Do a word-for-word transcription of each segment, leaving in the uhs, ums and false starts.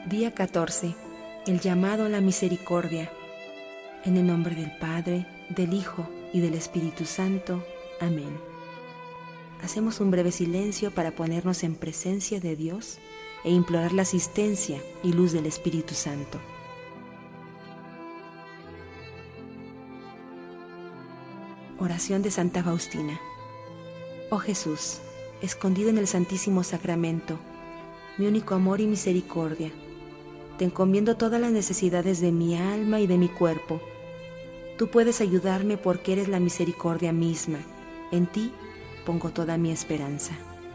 Día catorce. El llamado a la misericordia. En el nombre del Padre, del Hijo y del Espíritu Santo. Amén. Hacemos un breve silencio para ponernos en presencia de Dios e implorar la asistencia y luz del Espíritu Santo. Oración de Santa Faustina. Oh Jesús, escondido en el Santísimo Sacramento, mi único amor y misericordia, te encomiendo todas las necesidades de mi alma y de mi cuerpo. Tú puedes ayudarme porque eres la misericordia misma. En ti pongo toda mi esperanza.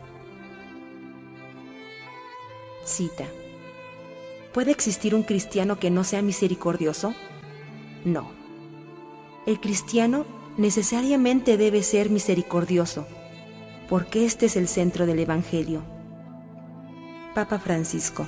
Cita. ¿Puede existir un cristiano que no sea misericordioso? No. El cristiano necesariamente debe ser misericordioso, porque este es el centro del Evangelio. Papa Francisco.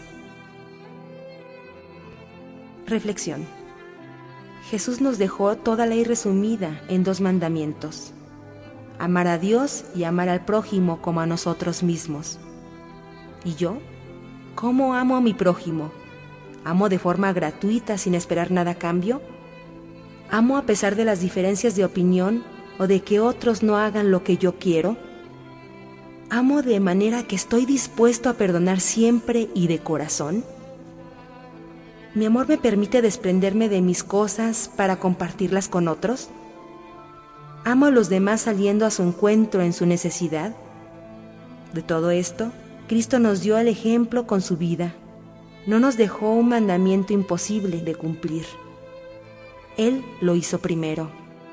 Reflexión. Jesús nos dejó toda la ley resumida en dos mandamientos: amar a Dios y amar al prójimo como a nosotros mismos. ¿Y yo? ¿Cómo amo a mi prójimo? ¿Amo de forma gratuita sin esperar nada a cambio? ¿Amo a pesar de las diferencias de opinión o de que otros no hagan lo que yo quiero? ¿Amo de manera que estoy dispuesto a perdonar siempre y de corazón? ¿Mi amor me permite desprenderme de mis cosas para compartirlas con otros? ¿Amo a los demás saliendo a su encuentro en su necesidad? De todo esto, Cristo nos dio el ejemplo con su vida. No nos dejó un mandamiento imposible de cumplir. Él lo hizo primero.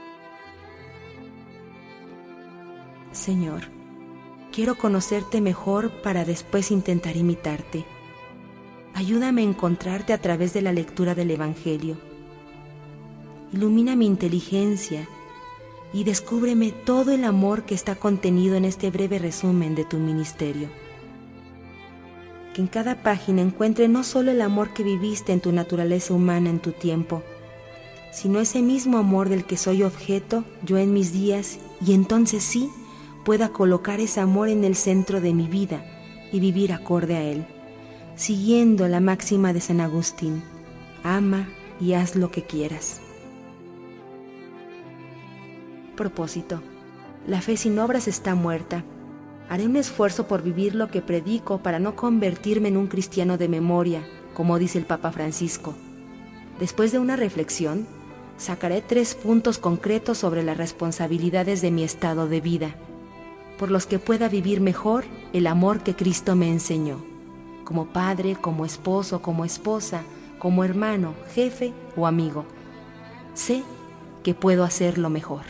Señor, quiero conocerte mejor para después intentar imitarte. Ayúdame a encontrarte a través de la lectura del Evangelio. Ilumina mi inteligencia y descúbreme todo el amor que está contenido en este breve resumen de tu ministerio. Que en cada página encuentre no solo el amor que viviste en tu naturaleza humana en tu tiempo, sino ese mismo amor del que soy objeto yo en mis días, y entonces sí pueda colocar ese amor en el centro de mi vida y vivir acorde a él, siguiendo la máxima de San Agustín: ama y haz lo que quieras. Propósito. La fe sin obras está muerta. Haré un esfuerzo por vivir lo que predico para no convertirme en un cristiano de memoria, como dice el Papa Francisco. Después de una reflexión, sacaré tres puntos concretos sobre las responsabilidades de mi estado de vida, por los que pueda vivir mejor el amor que Cristo me enseñó, como padre, como esposo, como esposa, como hermano, jefe o amigo. Sé que puedo hacerlo mejor.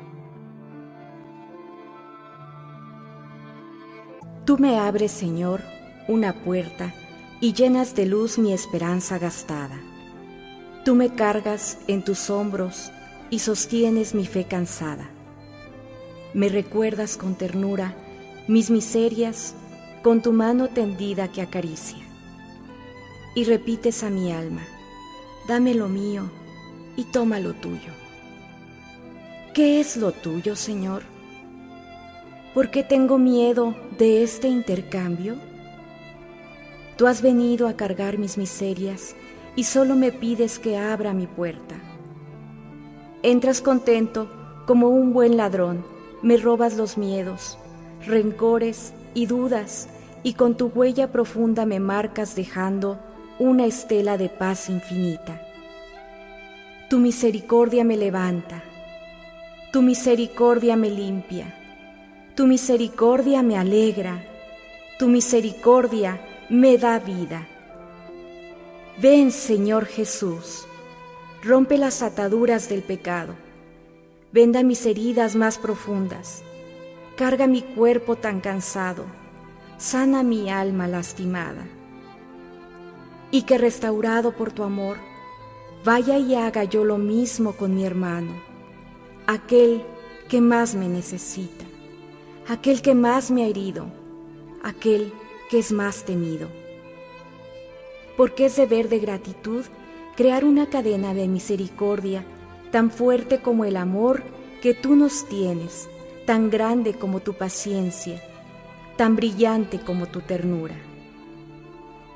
Tú me abres, Señor, una puerta y llenas de luz mi esperanza gastada. Tú me cargas en tus hombros y sostienes mi fe cansada. Me recuerdas con ternura mis miserias con tu mano tendida que acaricia. Y repites a mi alma: dame lo mío y toma lo tuyo. ¿Qué es lo tuyo, Señor? ¿Por qué tengo miedo de este intercambio? Tú has venido a cargar mis miserias y solo me pides que abra mi puerta. Entras contento como un buen ladrón, me robas los miedos, rencores y dudas, y con tu huella profunda me marcas dejando una estela de paz infinita. Tu misericordia me levanta, tu misericordia me limpia, tu misericordia me alegra, tu misericordia me da vida. Ven, Señor Jesús, rompe las ataduras del pecado, venda mis heridas más profundas, carga mi cuerpo tan cansado, sana mi alma lastimada. Y que restaurado por tu amor, vaya y haga yo lo mismo con mi hermano, aquel que más me necesita, aquel que más me ha herido, aquel que es más temido. Porque es deber de gratitud crear una cadena de misericordia tan fuerte como el amor que tú nos tienes, tan grande como tu paciencia, tan brillante como tu ternura.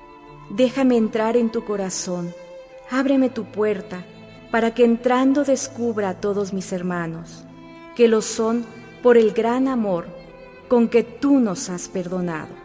déjame entrar en tu corazón, ábreme tu puerta, para que entrando descubra a todos mis hermanos, que lo son por el gran amor con que tú nos has perdonado.